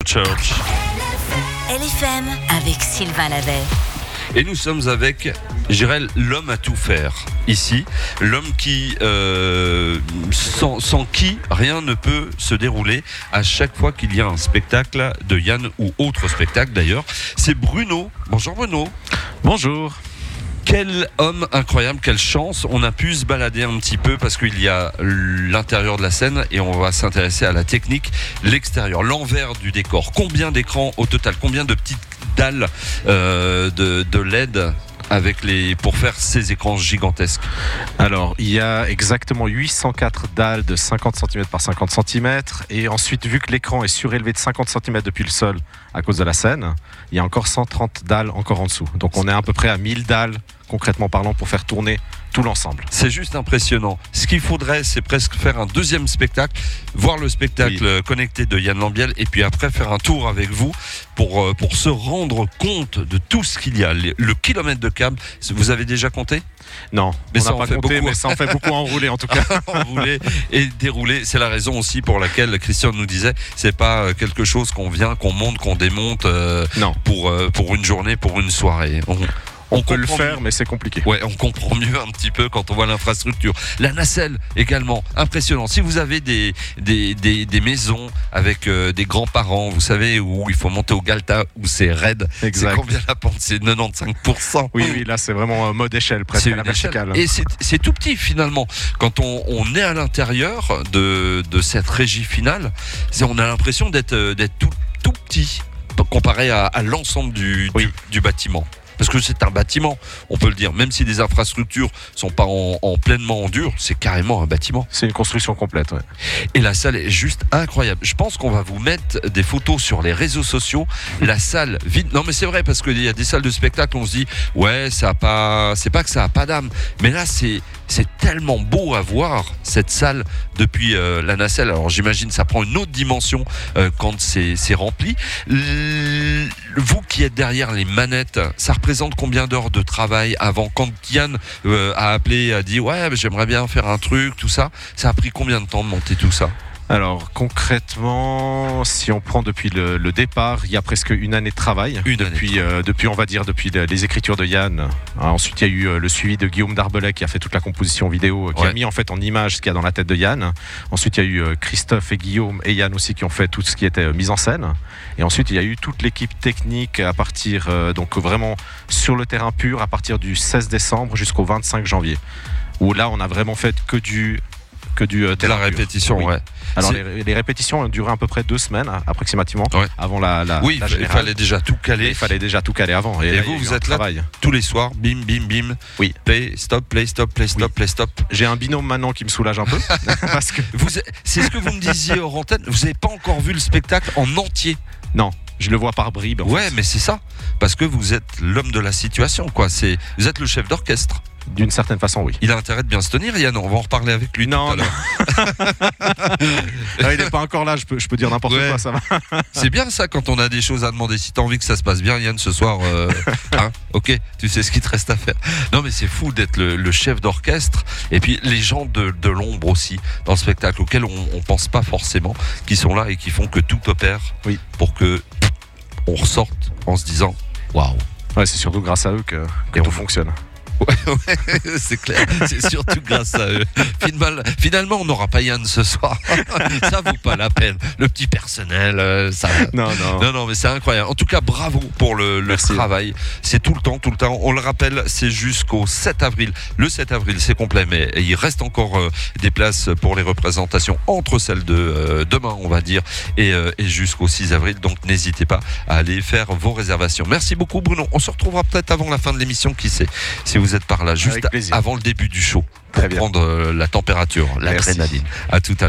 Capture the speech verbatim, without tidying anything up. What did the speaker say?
Church. L F M avec Sylvain Lavet. Et nous sommes avec, je dirais, l'homme à tout faire ici, l'homme qui, euh, sans, sans qui rien ne peut se dérouler à chaque fois qu'il y a un spectacle de Yann ou autre spectacle d'ailleurs. C'est Bruno. Bonjour Bruno. Bonjour. Quel homme incroyable, quelle chance. On a pu se balader un petit peu parce qu'il y a l'intérieur de la scène et on va s'intéresser à la technique, l'extérieur, l'envers du décor. Combien d'écrans au total? Combien de petites dalles euh, de, de L E D avec les, pour faire ces écrans gigantesques? Alors, il y a exactement huit cent quatre dalles de cinquante centimètres par cinquante centimètres. Et ensuite, vu que l'écran est surélevé de cinquante centimètres depuis le sol à cause de la scène, il y a encore cent trente dalles encore en dessous. Donc on est à peu près à mille dalles, concrètement parlant, pour faire tourner tout l'ensemble. C'est juste impressionnant. Ce qu'il faudrait, c'est presque faire un deuxième spectacle, voir le spectacle oui. connecté de Yann Lambiel et puis après faire un tour avec vous pour, pour se rendre compte de tout ce qu'il y a. Le, le kilomètre de câble, vous avez déjà compté? Non, mais on ça n'a en pas fait compté, beaucoup. Mais ça en fait beaucoup enrouler en tout cas. Enrouler et dérouler, c'est la raison aussi pour laquelle Christian nous disait, c'est pas quelque chose qu'on vient, qu'on monte, qu'on démonte euh, non. pour, euh, pour une journée, pour une soirée. On, On, on peut le faire, mieux. Mais c'est compliqué. Ouais, on comprend mieux un petit peu quand on voit l'infrastructure. La nacelle également, impressionnant. Si vous avez des, des, des, des maisons avec euh, des grands-parents, vous savez, où il faut monter au Galta, où c'est raide, exact. C'est combien la pente? C'est quatre-vingt-quinze pour cent. Oui, oui, là c'est vraiment mode échelle, presque à la verticale. Et c'est, c'est tout petit finalement. Quand on, on est à l'intérieur de, de cette régie finale, on a l'impression d'être, d'être tout, tout petit comparé à, à l'ensemble du, oui. du, du bâtiment. Parce que c'est un bâtiment, on peut le dire. Même si les infrastructures sont pas en, en pleinement en dur, c'est carrément un bâtiment. C'est une construction complète, ouais. Et la salle est juste incroyable. Je pense qu'on va vous mettre des photos sur les réseaux sociaux. La salle vide. Non, mais c'est vrai parce qu'il y a des salles de spectacle, on se dit, ouais, ça a pas, c'est pas que ça a pas d'âme. Mais là, c'est, c'est tellement beau à voir cette salle depuis euh, la nacelle. Alors j'imagine ça prend une autre dimension euh, quand c'est, c'est rempli. L- vous qui êtes derrière les manettes, ça représente combien d'heures de travail avant? Quand Yann euh, a appelé, a dit ouais, j'aimerais bien faire un truc, tout ça, ça a pris combien de temps de monter tout ça? Alors concrètement, si on prend depuis le, le départ, il y a presque une année de travail. Une année. Depuis, euh, depuis on va dire, depuis les écritures de Yann. Ensuite, il y a eu euh, le suivi de Guillaume Darbelay qui a fait toute la composition vidéo, qui ouais. a mis en fait en image ce qu'il y a dans la tête de Yann. Ensuite, il y a eu euh, Christophe et Guillaume et Yann aussi qui ont fait tout ce qui était euh, mise en scène. Et ensuite, il y a eu toute l'équipe technique à partir, euh, donc vraiment sur le terrain pur, à partir du seize décembre jusqu'au vingt-cinq janvier. Où là, on a vraiment fait que du... que du euh, la répétition, oui. ouais. Alors les, les répétitions ont duré à peu près deux semaines approximativement ouais. avant la, la oui, la il fallait déjà tout caler. Il fallait déjà tout caler avant. Et, et là, vous, vous êtes là travail. Tous les soirs, bim, bim, bim. Oui. Play, stop, play, stop, play, stop, oui. play, stop. J'ai un binôme maintenant qui me soulage un peu. parce que vous, c'est ce que vous me disiez hors antenne. Vous n'avez pas encore vu le spectacle en entier? Non. Je le vois par bribes. Ouais, fait. mais c'est ça. Parce que vous êtes l'homme de la situation, quoi. C'est, vous êtes le chef d'orchestre. D'une certaine façon, oui. Il a intérêt de bien se tenir, Yann. On va en reparler avec lui non, tout à l'heure. Non, il n'est pas encore là, je peux, je peux dire n'importe ouais. quoi, ça va. C'est bien ça quand on a des choses à demander. Si tu as envie que ça se passe bien, Yann, ce soir, euh, hein, ok, tu sais ce qu'il te reste à faire. Non, mais c'est fou d'être le, le chef d'orchestre. Et puis les gens de, de l'ombre aussi, dans le spectacle, auxquels on ne pense pas forcément, qui sont là et qui font que tout opère oui. pour que on ressorte en se disant waouh. Ouais, c'est surtout grâce à eux que, que tout on... fonctionne. Ouais, ouais, c'est clair, c'est surtout grâce à eux. Finalement, finalement on n'aura pas Yann ce soir. Ça vaut pas la peine. Le petit personnel, euh, ça. Non, non. Non, non, mais c'est incroyable. En tout cas, bravo pour le, le travail. C'est tout le temps, tout le temps. On le rappelle, c'est jusqu'au sept avril. Le sept avril, c'est complet, mais il reste encore euh, des places pour les représentations entre celles de euh, demain, on va dire, et, euh, et jusqu'au six avril. Donc, n'hésitez pas à aller faire vos réservations. Merci beaucoup, Bruno. On se retrouvera peut-être avant la fin de l'émission, qui sait, si vous Vous êtes par là, juste avant le début du show, pour prendre la température, l'adrénaline. À tout à l'heure.